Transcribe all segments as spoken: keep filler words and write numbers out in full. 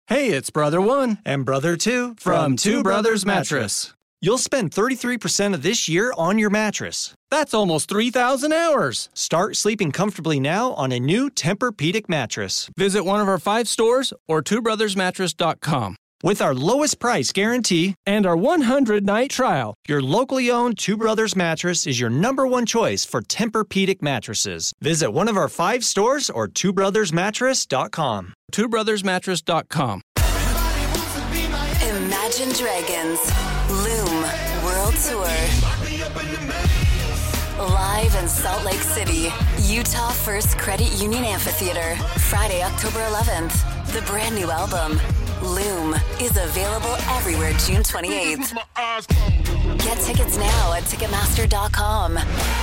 Hey, it's Brother One and Brother Two from Two Brothers Mattress. You'll spend thirty-three percent of this year on your mattress. That's almost three thousand hours. Start sleeping comfortably now on a new Tempur-Pedic mattress. Visit one of our five stores or two brothers mattress dot com. With our lowest price guarantee and our one hundred night trial, your locally owned Two Brothers mattress is your number one choice for Tempur-Pedic mattresses. Visit one of our five stores or two brothers mattress dot com. two brothers mattress dot com. Imagine Dragons Loom World Tour. Live in Salt Lake City, Utah First Credit Union Amphitheater, Friday, October eleventh. The brand new album, Loom, is available everywhere June twenty-eighth. Get tickets now at Ticketmaster dot com.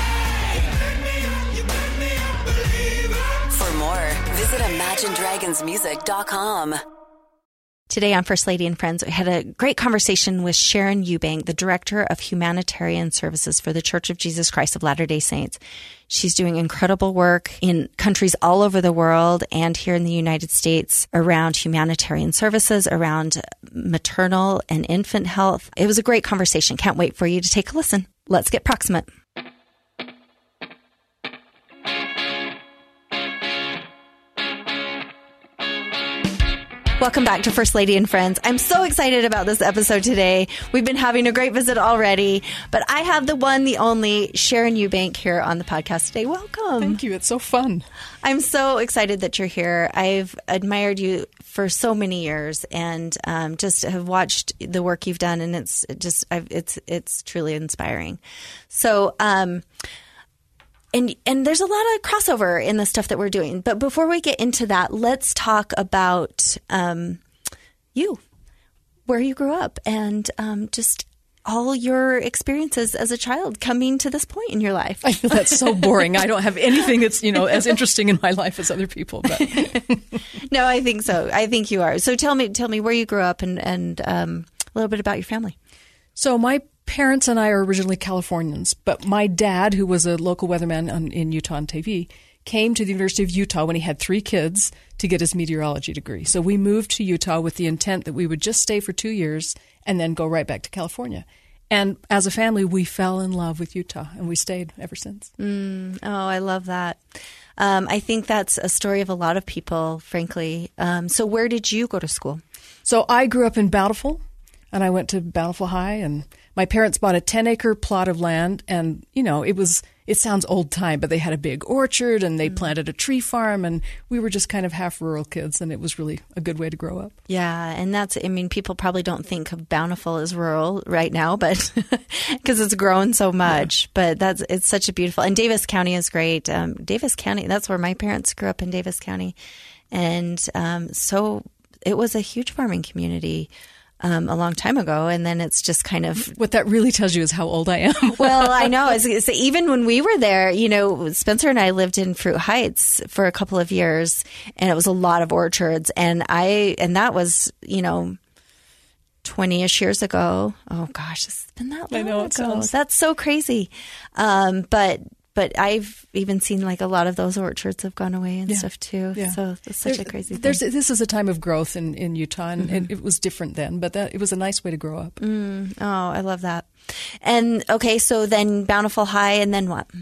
For more, visit Imagine Dragons Music dot com. Today on First Lady and Friends, we had a great conversation with Sharon Eubank, the Director of Humanitarian Services for the Church of Jesus Christ of Latter-day Saints. She's doing incredible work in countries all over the world and here in the United States around humanitarian services, around maternal and infant health. It was a great conversation. Can't wait for you to take a listen. Let's get proximate. Welcome back to First Lady and Friends. I'm so excited about this episode today. We've been having a great visit already, but I have the one, the only, Sharon Eubank here on the podcast today. Welcome. Thank you. It's so fun. I'm so excited that you're here. I've admired you for so many years and um, just have watched the work you've done, and it's just I've, it's it's truly inspiring. So. Um, And and there's a lot of crossover in the stuff that we're doing. But before we get into that, let's talk about um, you, where you grew up, and um, just all your experiences as a child coming to this point in your life. I feel that's so boring. I don't have anything that's, you know, as interesting in my life as other people. But no, I think so. I think you are. So tell me, tell me where you grew up and and um, a little bit about your family. So my parents and I are originally Californians, but my dad, who was a local weatherman on, in Utah and T V, came to the University of Utah when he had three kids to get his meteorology degree. So we moved to Utah with the intent that we would just stay for two years and then go right back to California. And as a family, we fell in love with Utah, and we stayed ever since. Mm, oh, I love that. Um, I think that's a story of a lot of people, frankly. Um, so where did you go to school? So I grew up in Bountiful, and I went to Bountiful High, and my parents bought a ten-acre plot of land, and, you know, it was, it sounds old-time, but they had a big orchard, and they mm. planted a tree farm, and we were just kind of half-rural kids, and it was really a good way to grow up. Yeah, and that's, I mean, people probably don't think of Bountiful as rural right now, but because it's grown so much, yeah. But that's, it's such a beautiful, and Davis County is great. Um, Davis County, that's where my parents grew up, in Davis County, and um, so it was a huge farming community. Um, a long time ago, and then it's just kind of... What that really tells you is how old I am. Well, I know. It's, it's, even when we were there, you know, Spencer and I lived in Fruit Heights for a couple of years, and it was a lot of orchards, and I, and that was, you know, twenty-ish years ago. Oh gosh, it's been that long I know, ago. it sounds... That's so crazy. Um, but But I've even seen like a lot of those orchards have gone away and yeah. stuff too. Yeah. So it's such there's, a crazy thing. There's, this is a time of growth in, in Utah, and, mm-hmm. and it was different then, but that, it was a nice way to grow up. Mm. Oh, I love that. And okay, so then Bountiful High, and then what?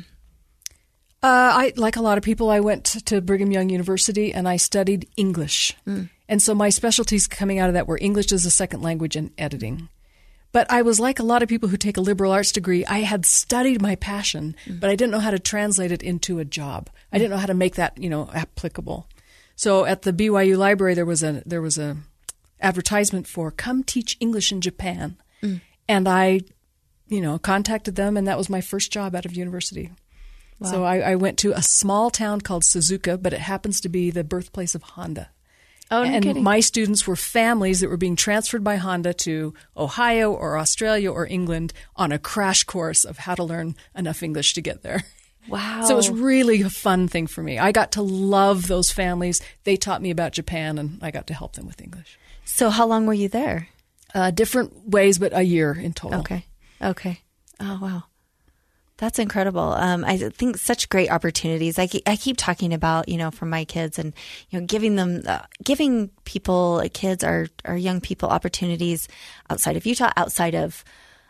Uh, I, like a lot of people, I went to Brigham Young University and I studied English. Mm. And so my specialties coming out of that were English as a second language and editing. But I was like a lot of people who take a liberal arts degree. I had studied my passion, mm. but I didn't know how to translate it into a job. I didn't know how to make that, you know, applicable. So at the B Y U library, there was a there was a advertisement for come teach English in Japan, mm. and I, you know, contacted them, and that was my first job out of university. Wow. So I, I went to a small town called Suzuka, but it happens to be the birthplace of Honda. Oh, no and kidding. My students were families that were being transferred by Honda to Ohio or Australia or England on a crash course of how to learn enough English to get there. Wow. So it was really a fun thing for me. I got to love those families. They taught me about Japan, and I got to help them with English. So how long were you there? Uh, different ways, but a year in total. Okay. Okay. Oh, wow. That's incredible. Um, I think such great opportunities. I keep, I keep talking about, you know, for my kids and, you know, giving them, uh, giving people, kids, our, our young people opportunities outside of Utah, outside of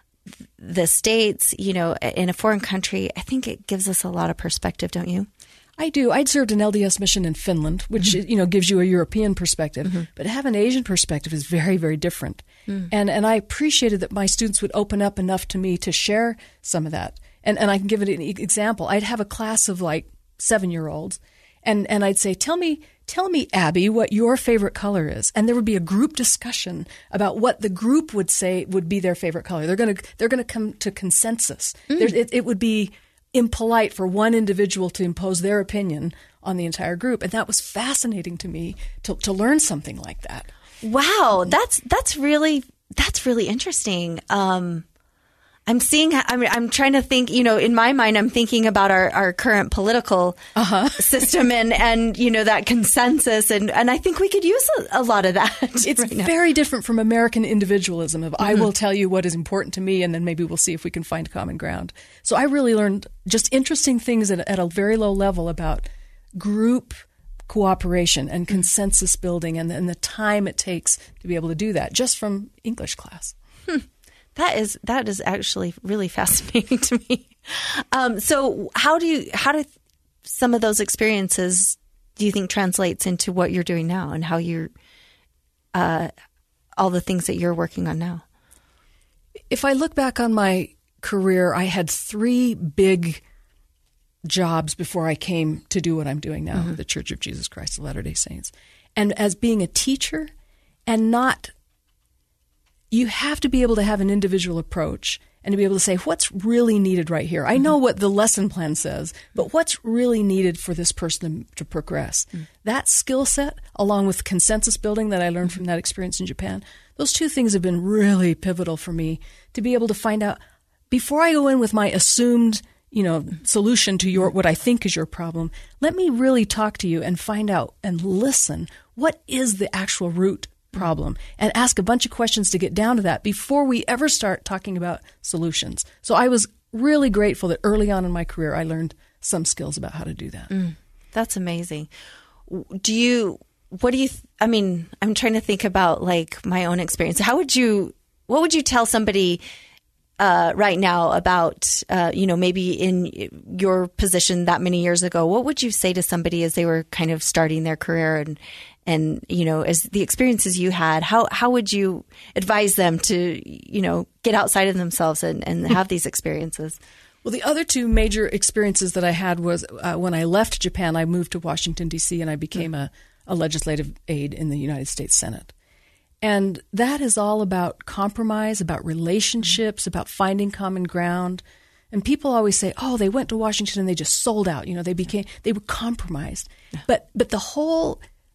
the States, you know, in a foreign country. I think it gives us a lot of perspective, don't you? I do. I'd served an L D S mission in Finland, which, mm-hmm. you know, gives you a European perspective. Mm-hmm. But to have an Asian perspective is very, very different. Mm. And and I appreciated that my students would open up enough to me to share some of that. And and I can give it an example. I'd have a class of like seven-year-olds, and, and I'd say, tell me, tell me, Abby, what your favorite color is. And there would be a group discussion about what the group would say would be their favorite color. They're going to they're going to come to consensus. Mm. It, it would be impolite for one individual to impose their opinion on the entire group. And that was fascinating to me to, to learn something like that. Wow. That's, that's really, that's really interesting. Um, I'm seeing, I'm, I'm trying to think, you know, in my mind, I'm thinking about our, our current political uh-huh. system and, and, you know, that consensus. And, and I think we could use a, a lot of that. It's right very different from American individualism of mm-hmm. I will tell you what is important to me, and then maybe we'll see if we can find common ground. So I really learned just interesting things at, at a very low level about group cooperation and mm-hmm. consensus building and, and the time it takes to be able to do that just from English class. Hmm. That is that is actually really fascinating to me. Um, so, how do you how do some of those experiences do you think translates into what you're doing now and how you're uh, all the things that you're working on now? If I look back on my career, I had three big jobs before I came to do what I'm doing now, mm-hmm. the Church of Jesus Christ of Latter-day Saints, and as being a teacher, and not. You have to be able to have an individual approach and to be able to say, what's really needed right here? I know what the lesson plan says, but what's really needed for this person to progress? Mm. That skill set, along with consensus building that I learned from that experience in Japan, those two things have been really pivotal for me to be able to find out, before I go in with my assumed, you know, solution to your what I think is your problem, let me really talk to you and find out and listen. What is the actual root problem, and ask a bunch of questions to get down to that before we ever start talking about solutions. So I was really grateful that early on in my career I learned some skills about how to do that. Mm, that's amazing. Do you, what do you, th- I mean, I'm trying to think about like my own experience. How would you, what would you tell somebody uh, right now about, uh, you know, maybe in your position that many years ago? What would you say to somebody as they were kind of starting their career and, And, you know, as the experiences you had, how, how would you advise them to, you know, get outside of themselves and, and have these experiences? Well, the other two major experiences that I had was uh, when I left Japan, I moved to Washington, D C, and I became a, a legislative aide in the United States Senate. And that is all about compromise, about relationships, about finding common ground. And people always say, oh, they went to Washington and they just sold out. You know, they became, they were compromised. But, but the whole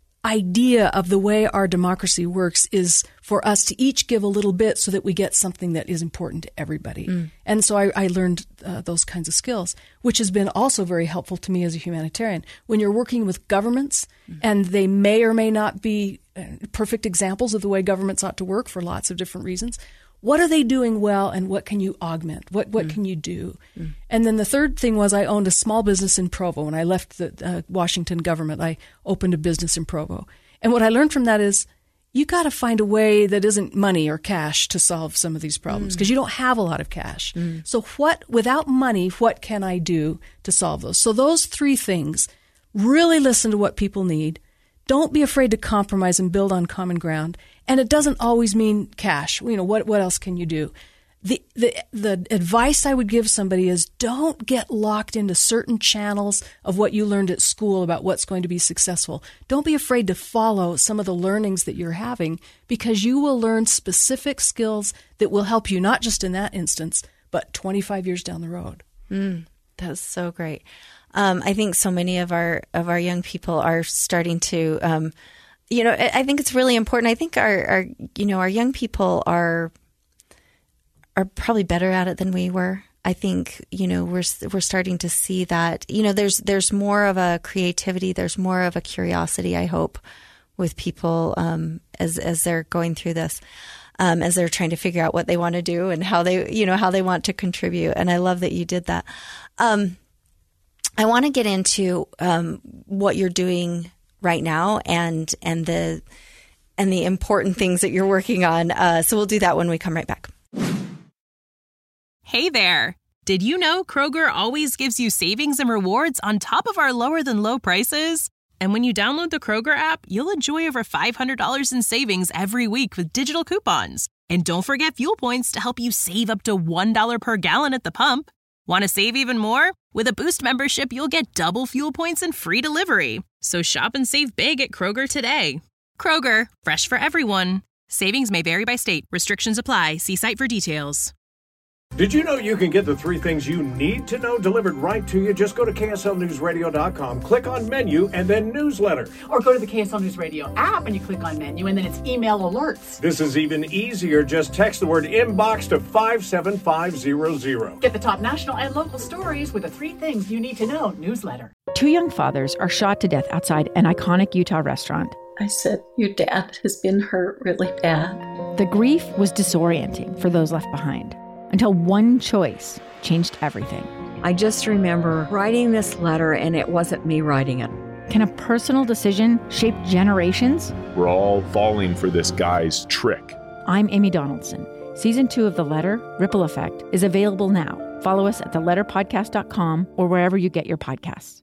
idea of the way our democracy works is for us to each give a little bit so that we get something that is important to everybody. Mm. And so I, I learned uh, those kinds of skills, which has been also very helpful to me as a humanitarian. When you're working with governments, mm. and they may or may not be perfect examples of the way governments ought to work for lots of different reasons, what are they doing well, and what can you augment? What what mm. can you do? Mm. And then the third thing was I owned a small business in Provo. When I left the uh, Washington government, I opened a business in Provo. And what I learned from that is you got to find a way that isn't money or cash to solve some of these problems, because mm. you don't have a lot of cash. Mm. So what, without money, what can I do to solve those? So those three things, really listen to what people need. Don't be afraid to compromise and build on common ground. And it doesn't always mean cash. You know, what what else can you do? The, the the advice I would give somebody is don't get locked into certain channels of what you learned at school about what's going to be successful. Don't be afraid to follow some of the learnings that you're having, because you will learn specific skills that will help you not just in that instance, but twenty-five years down the road. Mm, that's so great. Um, I think so many of our of our young people are starting to, um, you know, I, I think it's really important. I think our, our you know, our young people are are probably better at it than we were. I think, you know, we're we're starting to see that, you know, there's there's more of a creativity, there's more of a curiosity, I hope, with people um, as as they're going through this. um, as they're trying to figure out what they want to do and how they, you know, how they want to contribute. And I love that you did that. Um, I want to get into um, what you're doing right now and and the and the important things that you're working on. Uh, so we'll do that when we come right back. Hey there. Did you know Kroger always gives you savings and rewards on top of our lower than low prices? And when you download the Kroger app, you'll enjoy over five hundred dollars in savings every week with digital coupons. And don't forget fuel points to help you save up to one dollar per gallon at the pump. Want to save even more? With a Boost membership, you'll get double fuel points and free delivery. So shop and save big at Kroger today. Kroger, fresh for everyone. Savings may vary by state. Restrictions apply. See site for details. Did you know you can get the three things you need to know delivered right to you? Just go to K S L News Radio dot com, click on menu, and then newsletter. Or go to the K S L News Radio app and you click on menu, and then it's email alerts. This is even easier. Just text the word inbox to five seven five zero zero. Get the top national and local stories with the three things you need to know newsletter. Two young fathers are shot to death outside an iconic Utah restaurant. I said, your dad has been hurt really bad. The grief was disorienting for those left behind, until one choice changed everything. I just remember writing this letter, and it wasn't me writing it. Can a personal decision shape generations? We're all falling for this guy's trick. I'm Amy Donaldson. Season two of The Letter, Ripple Effect, is available now. Follow us at the letter podcast dot com or wherever you get your podcasts.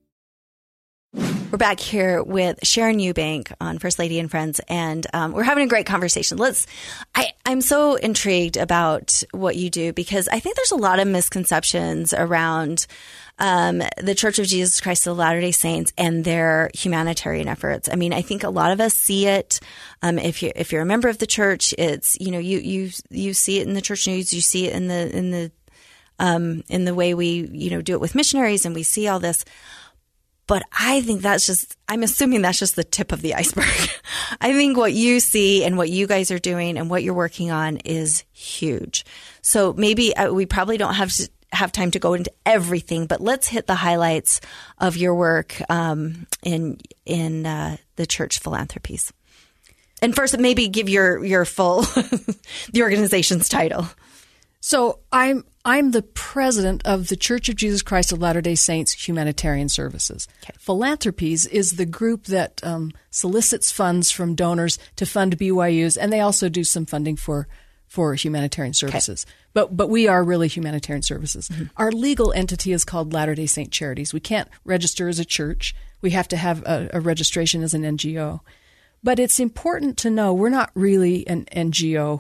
We're back here with Sharon Eubank on First Lady and Friends, and um, we're having a great conversation. Let's. I, I'm so intrigued about what you do because I think there's a lot of misconceptions around um, the Church of Jesus Christ of Latter-day Saints and their humanitarian efforts. I mean, I think a lot of us see it. Um, if you if you're a member of the church, it's you know you you you see it in the church news, you see it in the in the um, in the way we you know do it with missionaries, and we see all this. But I think that's just, I'm assuming that's just the tip of the iceberg. I think what you see and what you guys are doing and what you're working on is huge. So maybe uh, we probably don't have to have time to go into everything, but let's hit the highlights of your work um, in in uh, the church philanthropies. And first, maybe give your your full the organization's title. So I'm I'm the president of the Church of Jesus Christ of Latter-day Saints Humanitarian Services. Okay. Philanthropies is the group that um, solicits funds from donors to fund B Y Us, and they also do some funding for for humanitarian services. Okay. But but we are really humanitarian services. Mm-hmm. Our legal entity is called Latter-day Saint Charities. We can't register as a church. We have to have a, a registration as an N G O. But it's important to know we're not really an N G O.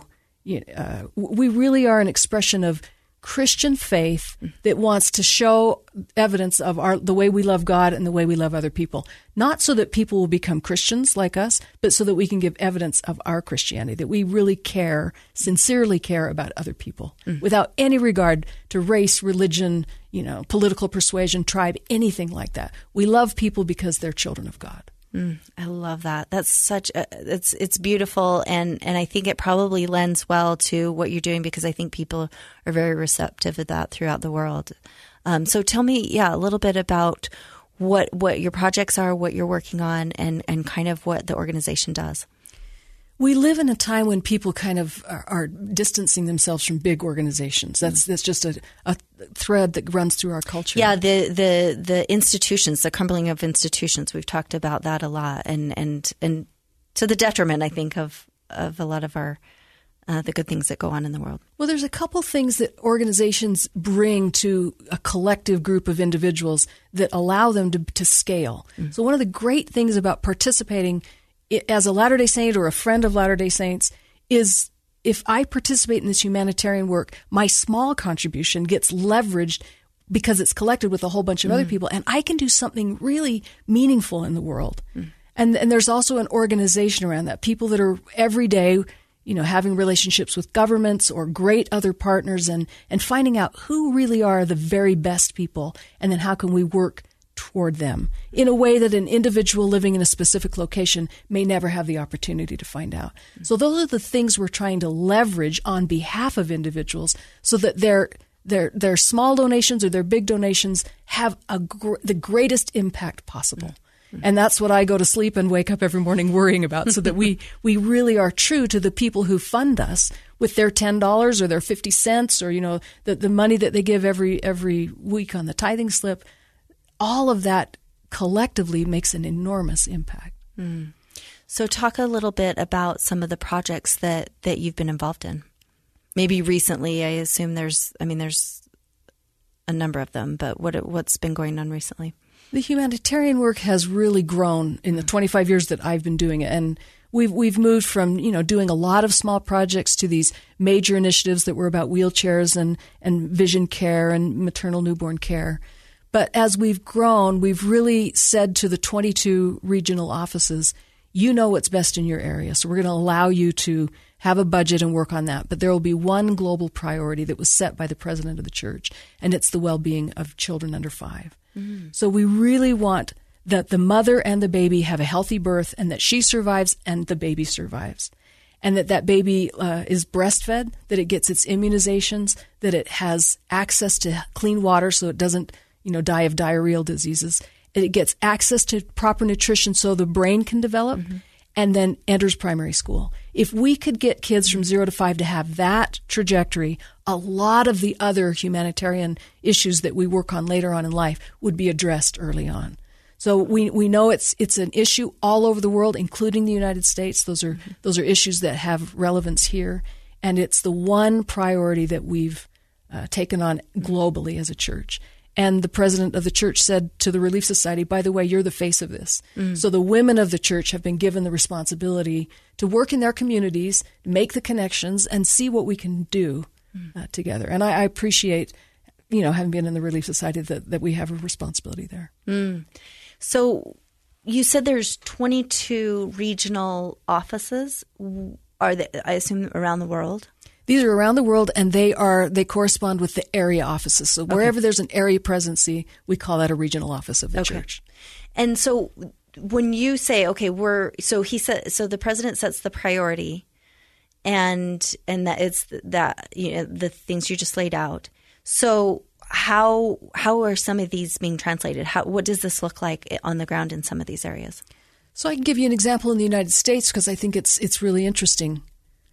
Uh, we really are an expression of Christian faith that wants to show evidence of our the way we love God and the way we love other people. Not so that people will become Christians like us, but so that we can give evidence of our Christianity, that we really care, sincerely care about other people, mm. without any regard to race, religion, you know, political persuasion, tribe, anything like that. We love people because they're children of God. Mm, I love that. That's such a, it's, it's beautiful. And, and I think it probably lends well to what you're doing because I think people are very receptive to that throughout the world. Um, so tell me, yeah, a little bit about what, what your projects are, what you're working on, and, and kind of what the organization does. We live in a time when people kind of are, are distancing themselves from big organizations. That's that's just a, a thread that runs through our culture. Yeah, the, the the institutions, the crumbling of institutions. We've talked about that a lot, and and, and to the detriment, I think, of, of a lot of our uh, the good things that go on in the world. Well, there's a couple things that organizations bring to a collective group of individuals that allow them to, to scale. Mm. So one of the great things about participating as a Latter-day Saint or a friend of Latter-day Saints is if I participate in this humanitarian work, my small contribution gets leveraged because it's collected with a whole bunch of mm. other people, and I can do something really meaningful in the world. Mm. And and there's also an organization around that, people that are every day, you know, having relationships with governments or great other partners and, and finding out who really are the very best people, and then how can we work toward them in a way that an individual living in a specific location may never have the opportunity to find out. Mm-hmm. So those are the things we're trying to leverage on behalf of individuals so that their their their small donations or their big donations have a gr- the greatest impact possible. Mm-hmm. And that's what I go to sleep and wake up every morning worrying about, so that we, we really are true to the people who fund us with their ten dollars or their fifty cents or, you know, the, the money that they give every every week on the tithing slip. All of that collectively makes an enormous impact. Mm. So talk a little bit about some of the projects that, that you've been involved in. Maybe recently, I assume there's, I mean, there's a number of them, but what what's been going on recently? The humanitarian work has really grown in the twenty-five years that I've been doing it. And we've we've moved from, you know, doing a lot of small projects to these major initiatives that were about wheelchairs and, and vision care and maternal newborn care. But as we've grown, we've really said to the twenty-two regional offices, you know what's best in your area. So we're going to allow you to have a budget and work on that. But there will be one global priority that was set by the president of the church, and it's the well-being of children under five. Mm-hmm. So we really want that the mother and the baby have a healthy birth, and that she survives and the baby survives. And that that baby uh, is breastfed, that it gets its immunizations, that it has access to clean water so it doesn't, you know, die of diarrheal diseases. It gets access to proper nutrition so the brain can develop, mm-hmm. and then enters primary school. If we could get kids from zero to five to have that trajectory, a lot of the other humanitarian issues that we work on later on in life would be addressed early on. So we we know it's it's an issue all over the world, including the United States. Those are mm-hmm. those are issues that have relevance here, and it's the one priority that we've uh, taken on globally as a church. And the president of the church said to the Relief Society, by the way, you're the face of this. Mm. So the women of the church have been given the responsibility to work in their communities, make the connections, and see what we can do mm. uh, together. And I, I appreciate, you know, having been in the Relief Society, that, that we have a responsibility there. Mm. So you said there's twenty-two regional offices. Are they, I assume, around the world? These are around the world, and they are they correspond with the area offices. So wherever okay. there's an area presidency, we call that a regional office of the okay. church. And so when you say, okay, we're so he said so the president sets the priority, and and that it's that, you know, the things you just laid out. So how how are some of these being translated? How what does this look like on the ground in some of these areas? So I can give you an example in the United States, because I think it's it's really interesting.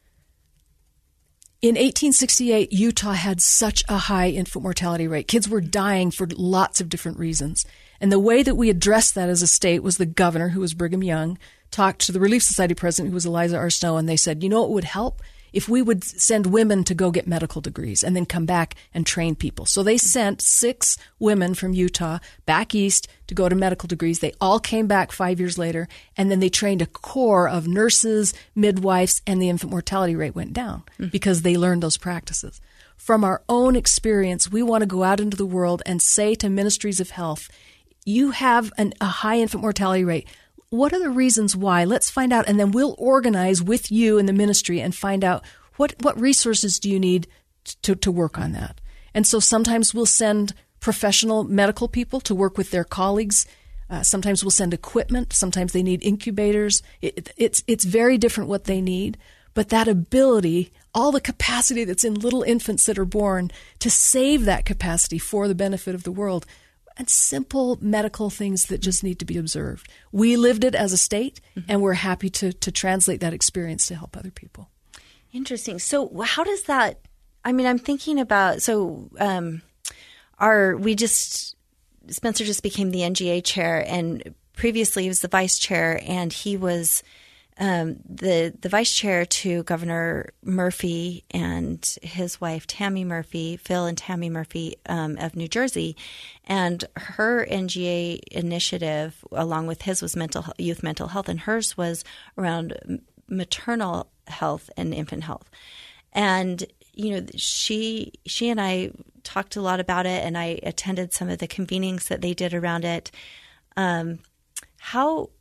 In eighteen sixty-eight, Utah had such a high infant mortality rate. Kids were dying for lots of different reasons. And the way that we addressed that as a state was the governor, who was Brigham Young, talked to the Relief Society president, who was Eliza R. Snow, and they said, you know what would help? If we would send women to go get medical degrees and then come back and train people. So they sent six women from Utah back east to go to medical degrees. They all came back five years later, and then they trained a corps of nurses, midwives, and the infant mortality rate went down mm-hmm. because they learned those practices. From our own experience, we want to go out into the world and say to ministries of health, you have an, a high infant mortality rate. What are the reasons why? Let's find out, and then we'll organize with you in the ministry and find out what, what resources do you need to, to work on that. And so sometimes we'll send professional medical people to work with their colleagues. Uh, sometimes we'll send equipment. Sometimes they need incubators. It, it's it's very different what they need. But that ability, all the capacity that's in little infants that are born, to save that capacity for the benefit of the world, and simple medical things that just need to be observed. We lived it as a state, mm-hmm. and we're happy to to translate that experience to help other people. Interesting. So how does that, I mean, I'm thinking about, so um, our, we just, Spencer just became the N G A chair, and previously he was the vice chair, and he was um, the the vice chair to Governor Murphy and his wife Tammy Murphy, Phil and Tammy Murphy um, of New Jersey, and her N G A initiative, along with his, was mental youth mental health, and hers was around maternal health and infant health. And you know, she she and I talked a lot about it, and I attended some of the convenings that they did around it. Um, how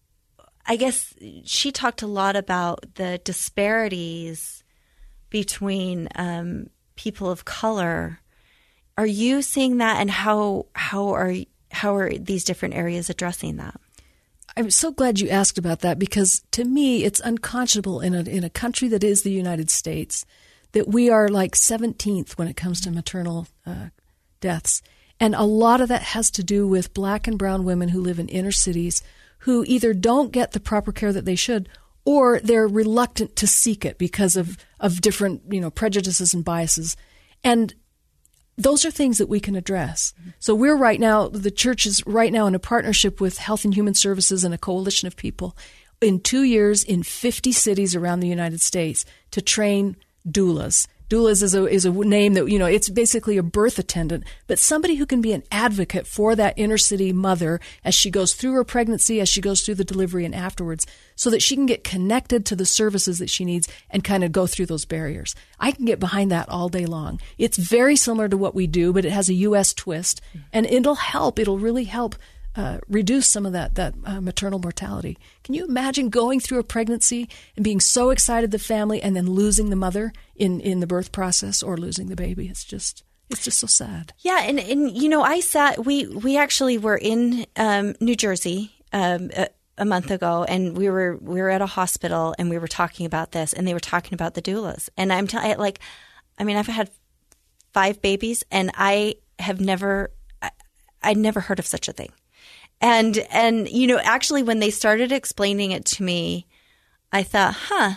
I guess she talked a lot about the disparities between um, people of color. Are you seeing that, and how how are how are these different areas addressing that? I'm so glad you asked about that, because to me it's unconscionable in a in a country that is the United States that we are like seventeenth when it comes to maternal uh, deaths. And a lot of that has to do with black and brown women who live in inner cities, who either don't get the proper care that they should, or they're reluctant to seek it because of, of different, you know, prejudices and biases. And those are things that we can address. So we're right now, the church is right now in a partnership with Health and Human Services and a coalition of people in two years in fifty cities around the United States to train doulas. Doulas is a, is a name that, you know, it's basically a birth attendant, but somebody who can be an advocate for that inner city mother as she goes through her pregnancy, as she goes through the delivery and afterwards, so that she can get connected to the services that she needs and kind of go through those barriers. I can get behind that all day long. It's very similar to what we do, but it has a U S twist, and it'll help. It'll really help Uh, reduce some of that that uh, maternal mortality. Can you imagine going through a pregnancy and being so excited the family and then losing the mother in, in the birth process or losing the baby? It's just it's just so sad. Yeah, and, and you know, I sat we we actually were in um, New Jersey um, a, a month ago, and we were we were at a hospital and we were talking about this, and they were talking about the doulas, and I'm telling like, I mean, I've had five babies, and I have never I, I'd never heard of such a thing. And, and, you know, actually when they started explaining it to me, I thought, huh,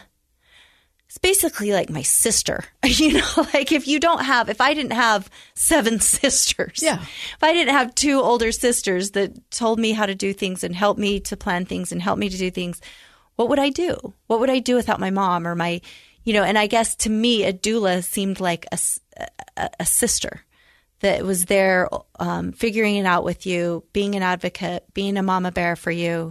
it's basically like my sister, you know, like if you don't have, if I didn't have seven sisters, yeah. if I didn't have two older sisters that told me how to do things and helped me to plan things and helped me to do things, what would I do? What would I do without my mom or my, you know, and I guess to me, a doula seemed like a, a, a sister that was there um, figuring it out with you, being an advocate, being a mama bear for you.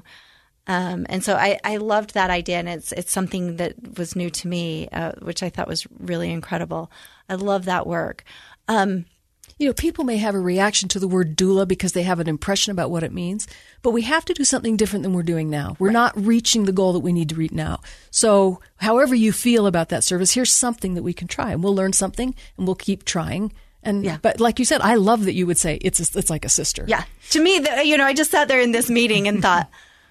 Um, and so I, I loved that idea, and it's it's something that was new to me, uh, which I thought was really incredible. I love that work. Um, you know, people may have a reaction to the word doula because they have an impression about what it means, but we have to do something different than we're doing now. We're right. not reaching the goal that we need to reach now. So however you feel about that service, here's something that we can try, and we'll learn something, and we'll keep trying. And yeah. But like you said, I love that you would say it's a, it's like a sister. Yeah. To me, the, you know, I just sat there in this meeting and thought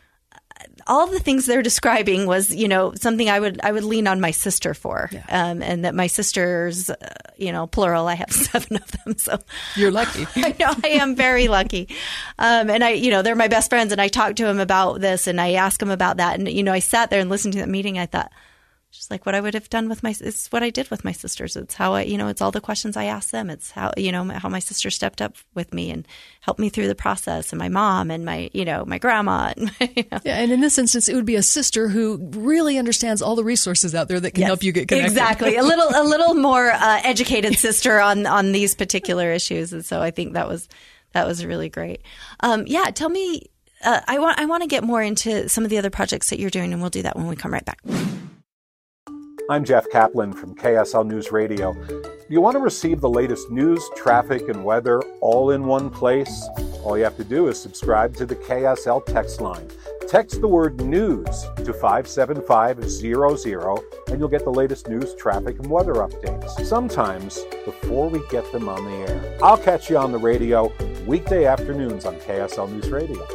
all the things they're describing was, you know, something I would I would lean on my sister for. Yeah. Um, and that my sisters, uh, you know, plural, I have seven of them. So you're lucky. I know I am very lucky. Um, and I, you know, they're my best friends, and I talked to them about this and I asked them about that. And, you know, I sat there and listened to that meeting. I thought, just like what I would have done with my, it's what I did with my sisters. It's how I, you know, it's all the questions I asked them. It's how, you know, how my sister stepped up with me and helped me through the process, and my mom and my, you know, my grandma. And my, you know. Yeah. And in this instance, it would be a sister who really understands all the resources out there that can yes, help you get connected. Exactly. a little, a little more uh, educated sister on, on these particular issues. And so I think that was, that was really great. Um, yeah. Tell me, uh, I want, I want to get more into some of the other projects that you're doing, and we'll do that when we come right back. I'm Jeff Kaplan from K S L News Radio. You want to receive the latest news, traffic, and weather all in one place? All you have to do is subscribe to the K S L text line. Text the word news to five seven five zero zero, and you'll get the latest news, traffic, and weather updates, sometimes before we get them on the air. I'll catch you on the radio weekday afternoons on K S L News Radio.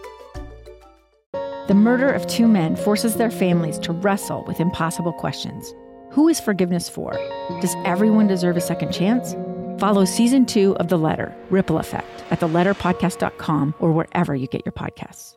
The murder of two men forces their families to wrestle with impossible questions. Who is forgiveness for? Does everyone deserve a second chance? Follow season two of The Letter, Ripple Effect, at the letter podcast dot com or wherever you get your podcasts.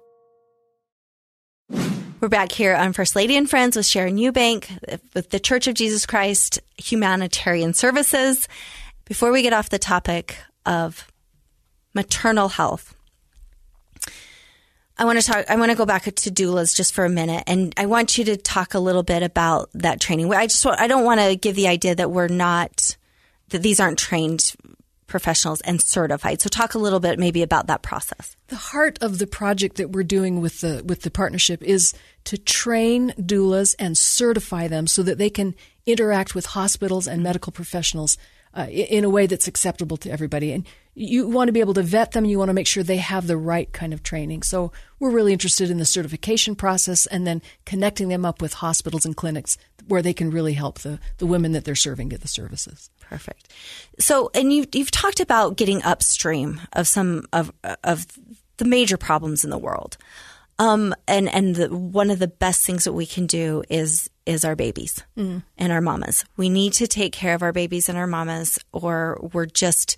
We're back here on First Lady and Friends with Sharon Eubank with the Church of Jesus Christ Humanitarian Services. Before we get off the topic of maternal health, I want to talk. I want to go back to doulas just for a minute, and I want you to talk a little bit about that training. I just I don't want to give the idea that we're not that these aren't trained professionals and certified. So talk a little bit maybe about that process. The heart of the project that we're doing with the with the partnership is to train doulas and certify them so that they can interact with hospitals and medical professionals uh, in a way that's acceptable to everybody. And you want to be able to vet them. You want to make sure they have the right kind of training. So we're really interested in the certification process and then connecting them up with hospitals and clinics where they can really help the, the women that they're serving get the services. Perfect. So, and you, you've talked about getting upstream of some of of the major problems in the world. Um, and and the, one of the best things that we can do is is our babies mm. and our mamas. We need to take care of our babies and our mamas, or we're just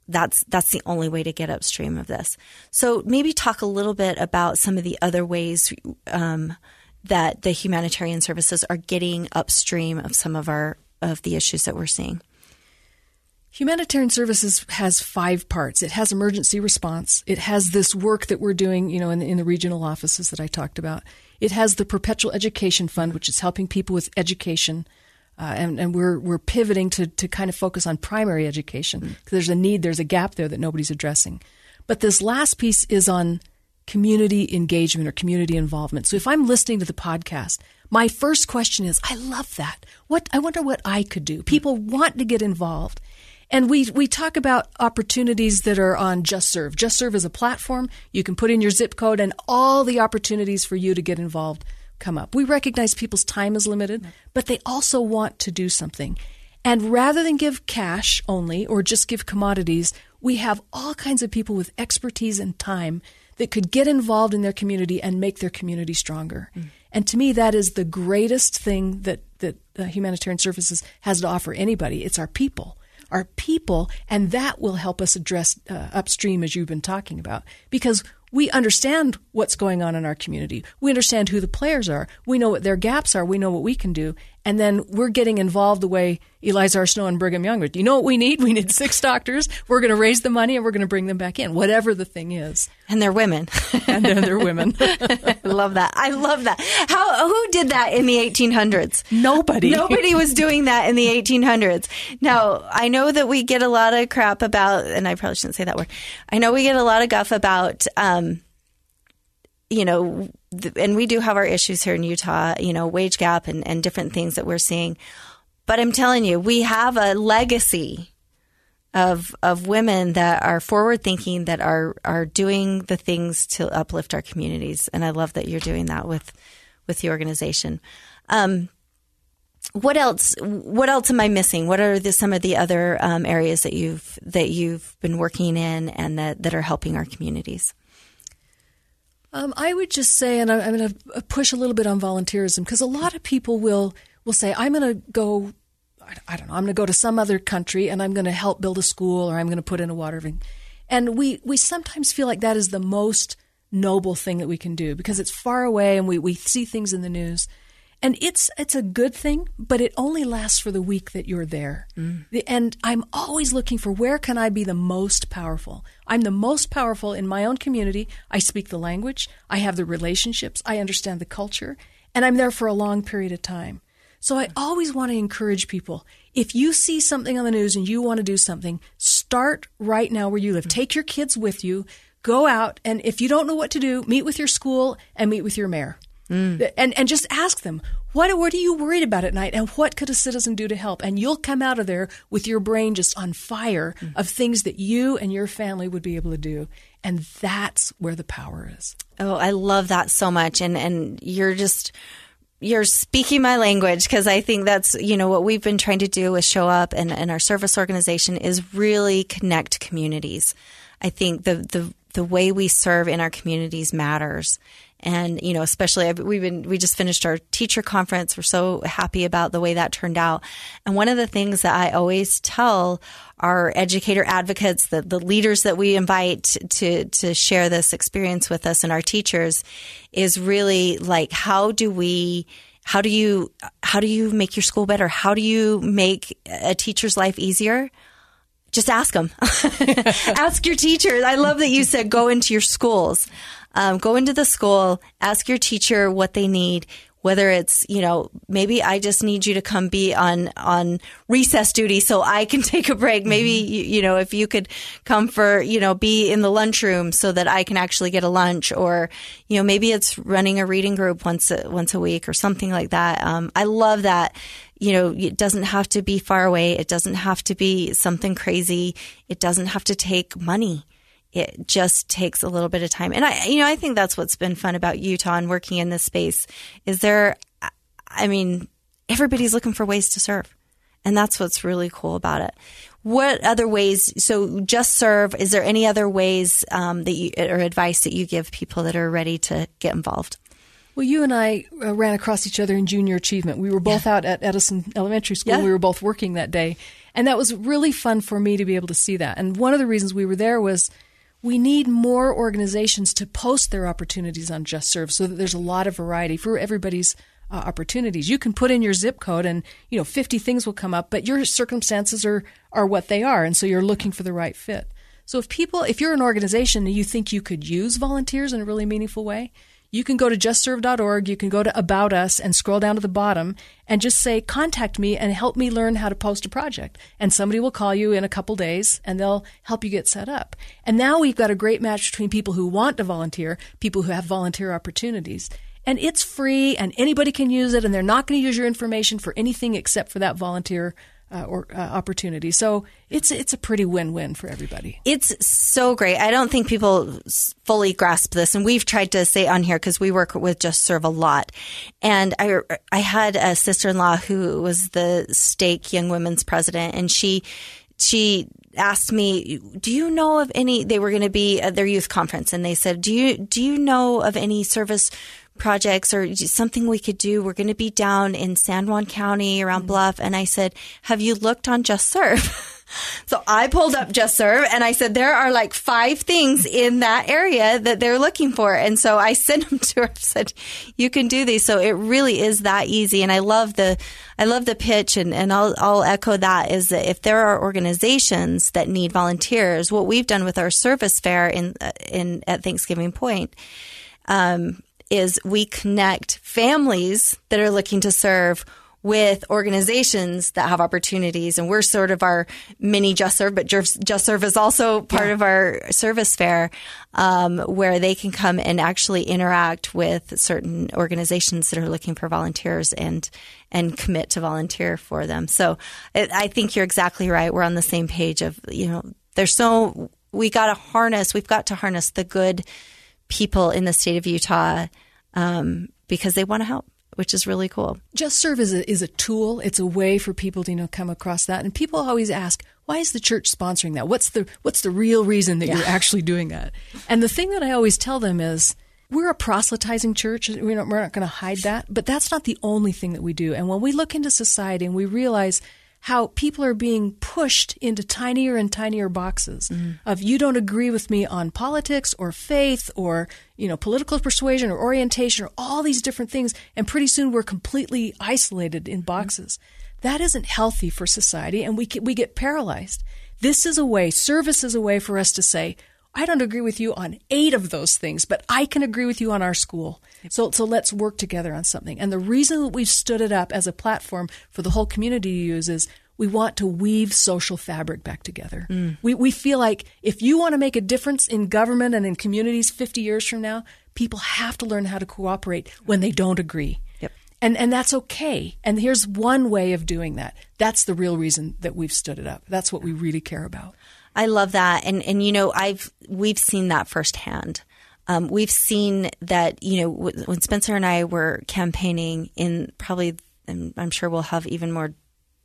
that's that's the only way to get upstream of this. So maybe talk a little bit about some of the other ways um, that the humanitarian services are getting upstream of some of our of the issues that we're seeing. Humanitarian services has five parts. It has emergency response. It has this work that we're doing, you know, in the, in the regional offices that I talked about. It has the Perpetual Education Fund, which is helping people with education. Uh, and, and we're we're pivoting to, to kind of focus on primary education because there's a need, there's a gap there that nobody's addressing. But this last piece is on community engagement or community involvement. So if I'm listening to the podcast, my first question is, I love that. What I wonder what I could do. People want to get involved. And we we talk about opportunities that are on JustServe. JustServe is a platform. You can put in your zip code and all the opportunities for you to get involved come up. We recognize people's time is limited, but they also want to do something. And rather than give cash only or just give commodities, we have all kinds of people with expertise and time that could get involved in their community and make their community stronger. Mm. And to me, that is the greatest thing that, that uh, humanitarian services has to offer anybody. It's our people. Our people, and that will help us address uh, upstream, as you've been talking about, because we understand what's going on in our community. We understand who the players are. We know what their gaps are. We know what we can do. And then we're getting involved the way Eliza R. Snow and Brigham Young. Do you know what we need? We need six doctors. We're going to raise the money and we're going to bring them back in, whatever the thing is. And they're women. and they're, they're women. I love that. I love that. How? Who did that in the eighteen hundreds? Nobody. Nobody was doing that in the eighteen hundreds. Now, I know that we get a lot of crap about, and I probably shouldn't say that word. I know we get a lot of guff about, um, you know, and we do have our issues here in Utah, you know, wage gap and, and different things that we're seeing. But I'm telling you, we have a legacy of of women that are forward thinking, that are are doing the things to uplift our communities. And I love that you're doing that with with the organization. Um, what else? What else am I missing? What are the, some of the other um, areas that you've that you've been working in and that, that are helping our communities? Um, I would just say, and I'm going to push a little bit on volunteerism, because a lot of people will will say, I'm going to go, I don't know, I'm going to go to some other country and I'm going to help build a school, or I'm going to put in a water. And we, we sometimes feel like that is the most noble thing that we can do because it's far away and we, we see things in the news. And it's it's a good thing, but it only lasts for the week that you're there. Mm. The, and I'm always looking for where can I be the most powerful. I'm the most powerful in my own community. I speak the language. I have the relationships. I understand the culture. And I'm there for a long period of time. So I always want to encourage people. If you see something on the news and you want to do something, start right now where you live. Mm. Take your kids with you. Go out. And if you don't know what to do, meet with your school and meet with your mayor. Mm. And and just ask them, what, what are you worried about at night, and what could a citizen do to help? And you'll come out of there with your brain just on fire mm. of things that you and your family would be able to do. And that's where the power is. Oh, I love that so much. And and you're just, you're speaking my language, because I think that's, you know, what we've been trying to do with Show Up and, and our service organization is really connect communities. I think the the the way we serve in our communities matters. And, you know, especially we've been, we just finished our teacher conference. We're so happy about the way that turned out. And one of the things that I always tell our educator advocates, the, the leaders that we invite to, to share this experience with us and our teachers, is really like, how do we, how do you, how do you make your school better? How do you make a teacher's life easier? Just ask them. Ask your teachers. I love that you said go into your schools. Um, go into the school, ask your teacher what they need, whether it's, you know, maybe I just need you to come be on, on recess duty so I can take a break. Maybe, mm-hmm. you, you know, if you could come for, you know, be in the lunchroom so that I can actually get a lunch, or, you know, maybe it's running a reading group once a, once a week or something like that. Um, I love that. You know, it doesn't have to be far away. It doesn't have to be something crazy. It doesn't have to take money. It just takes a little bit of time. And I, you know, I think that's what's been fun about Utah and working in this space is there, I mean, everybody's looking for ways to serve. And that's what's really cool about it. What other ways? So JustServe, is there any other ways um, that you, or advice that you give people that are ready to get involved? Well, you and I uh, ran across each other in junior achievement. We were both yeah. out at Edison Elementary School. Yeah. We were both working that day. And that was really fun for me to be able to see that. And one of the reasons we were there was we need more organizations to post their opportunities on JustServe so that there's a lot of variety for everybody's uh, opportunities. You can put in your zip code and, you know, fifty things will come up, but your circumstances are, are what they are. And so you're looking for the right fit. So if people, if you're an organization and you think you could use volunteers in a really meaningful way, you can go to just serve dot org, you can go to About Us and scroll down to the bottom and just say, contact me and help me learn how to post a project. And somebody will call you in a couple days and they'll help you get set up. And now we've got a great match between people who want to volunteer, people who have volunteer opportunities. And it's free and anybody can use it and they're not going to use your information for anything except for that volunteer Uh, or uh, opportunity. So it's it's a pretty win-win for everybody. It's so great. I don't think people fully grasp this, and we've tried to say on here because we work with JustServe a lot. And I I had a sister-in-law who was the Stake Young Women's president, and she she asked me, "Do you know of any?" They were going to be at their youth conference, and they said, "Do you do you know of any service projects or something we could do? We're going to be down in San Juan County around mm-hmm. Bluff." And I said, "Have you looked on JustServe?" So I pulled up JustServe and I said, there are like five things in that area that they're looking for. And so I sent them to her and said, you can do these. So it really is that easy. And I love the, I love the pitch, and, and I'll, I'll echo that, is that if there are organizations that need volunteers, what we've done with our service fair in, in, at Thanksgiving Point, um, is we connect families that are looking to serve with organizations that have opportunities. And we're sort of our mini JustServe, but JustServe is also part yeah. of our service fair, um, where they can come and actually interact with certain organizations that are looking for volunteers and and commit to volunteer for them. So it, I think you're exactly right. We're on the same page of, you know, there's so, we got to harness, we've got to harness the good people in the state of Utah, um, because they want to help, which is really cool. JustServe is a, is a tool. It's a way for people to, you know, come across that. And people always ask, why is the church sponsoring that? What's the what's the real reason that yeah. you're actually doing that? And the thing that I always tell them is, we're a proselytizing church. We're not, we're not going to hide that. But that's not the only thing that we do. And when we look into society and we realize how people are being pushed into tinier and tinier boxes mm. of, you don't agree with me on politics or faith or, you know, political persuasion or orientation or all these different things. And pretty soon we're completely isolated in boxes. Mm. That isn't healthy for society, and we get, we get paralyzed. This is a way, service is a way for us to say, I don't agree with you on eight of those things, but I can agree with you on our school. So, so let's work together on something. And the reason that we've stood it up as a platform for the whole community to use is we want to weave social fabric back together. Mm. We, we feel like if you want to make a difference in government and in communities fifty years from now, people have to learn how to cooperate when they don't agree. Yep. And, and that's okay. And here's one way of doing that. That's the real reason that we've stood it up. That's what we really care about. I love that. And, and, you know, I've, we've seen that firsthand. Um, we've seen that, you know, w- when Spencer and I were campaigning in probably, and I'm sure we'll have even more,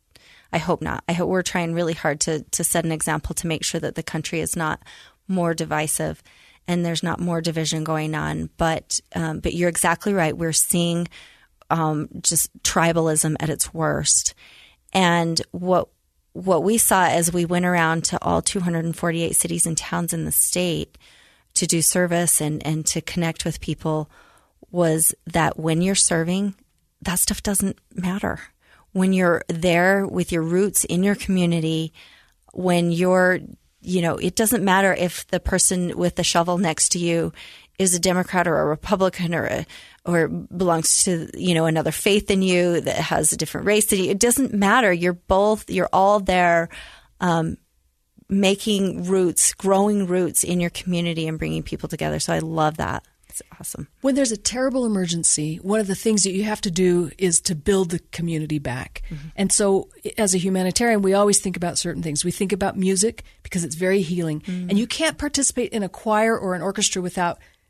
I hope not. I hope we're trying really hard to, to set an example to make sure that the country is not more divisive and there's not more division going on. But, um, but you're exactly right. We're seeing, um, just tribalism at its worst. And what, What we saw as we went around to all two hundred forty-eight cities and towns in the state to do service and, and to connect with people was that when you're serving, that stuff doesn't matter. When you're there with your roots in your community, when you're, you know, it doesn't matter if the person with the shovel next to you is a Democrat or a Republican or a, or belongs to, you know, another faith than you, that has a different race than you. It doesn't matter. You're both, you're all there, um, making roots, growing roots in your community and bringing people together. So I love that. It's awesome. When there's a terrible emergency, one of the things that you have to do is to build the community back. Mm-hmm. And so as a humanitarian, we always think about certain things. We think about music because it's very healing. Mm-hmm. And you can't participate in a choir or an orchestra without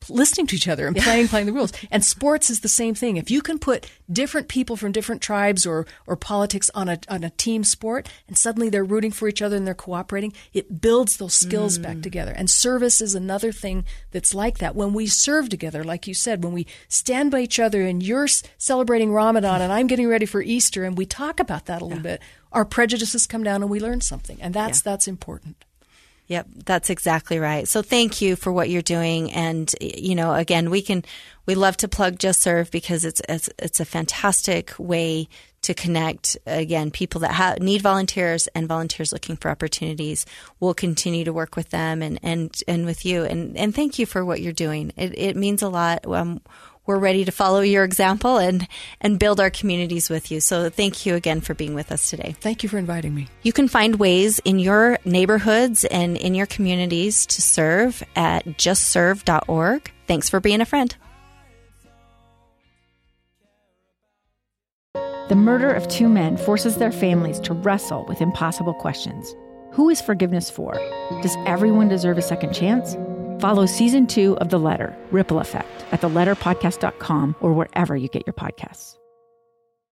listening to each other and playing, playing the rules. And sports is the same thing. If you can put different people from different tribes or, or politics on a, on a team sport, and suddenly they're rooting for each other and they're cooperating, it builds those skills mm. back together. And service is another thing that's like that. When we serve together, like you said, when we stand by each other and you're celebrating Ramadan and I'm getting ready for Easter and we talk about that a little yeah. bit, our prejudices come down and we learn something. And that's yeah. that's important. Yep, that's exactly right. So thank you for what you're doing. And, you know, again, we can, we love to plug Just Serve because it's, it's, it's a fantastic way to connect, again, people that ha- need volunteers and volunteers looking for opportunities. We'll continue to work with them and, and, and with you. And, and thank you for what you're doing. It, it means a lot. Um, we're ready to follow your example and, and build our communities with you. So thank you again for being with us today. Thank you for inviting me. You can find ways in your neighborhoods and in your communities to serve at just serve dot org. Thanks for being a friend. The murder of two men forces their families to wrestle with impossible questions. Who is forgiveness for? Does everyone deserve a second chance? Follow season two of The Letter, Ripple Effect, at the letter podcast dot com or wherever you get your podcasts.